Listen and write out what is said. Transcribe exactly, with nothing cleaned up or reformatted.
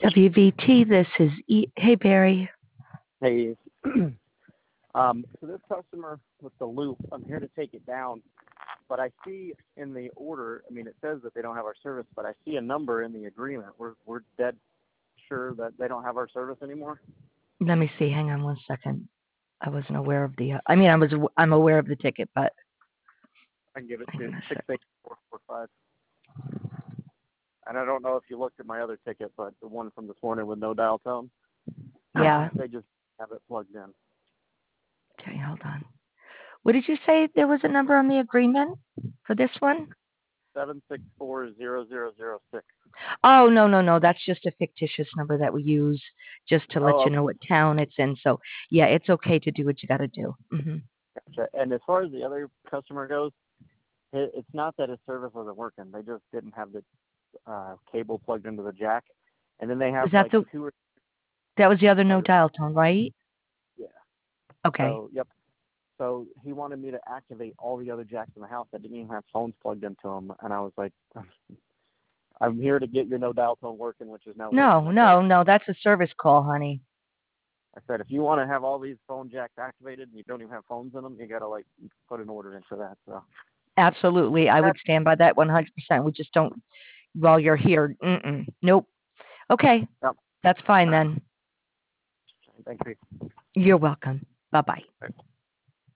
W V T, this is E. Hey, Barry. Hey, um, so this customer with the loop, I'm here to take it down, but I see in the order, I mean, it says that they don't have our service, but I see a number in the agreement. We're we're dead sure that they don't have our service anymore. Let me see. Hang on one second. I wasn't aware of the. Uh, I mean, I was. I'm aware of the ticket, but I can give it hang to on a six second. eight four four five. And I don't know if you looked at my other ticket, but the one from this morning with no dial tone, Yeah. they just have it plugged in. Okay, hold on. What did you say? There was a number on the agreement for this one? Seven six four zero zero zero six. Oh, no, no, no. That's just a fictitious number that we use just to let Oh, you okay. know what town it's in. So, yeah, it's okay to do what you got to do. hmm Gotcha. And as far as the other customer goes, it, it's not that his service wasn't working. They just didn't have the uh, cable plugged into the jack. And then they Was have that like the? two or That was the other no other, dial tone, right? yeah. Okay. So, yep. So he wanted me to activate all the other jacks in the house that didn't even have phones plugged into them. And I was like, I'm here to get your no dial tone working, which is now working. No, I said, no, no. That's a service call, honey. I said, if you want to have all these phone jacks activated and you don't even have phones in them, you got to like put an order in for that. So Absolutely. I would that's, stand by that one hundred percent. We just don't, while you're here. Mm-mm. Nope. Okay. yep. That's fine All right. then. Thank you. You're welcome. Bye bye.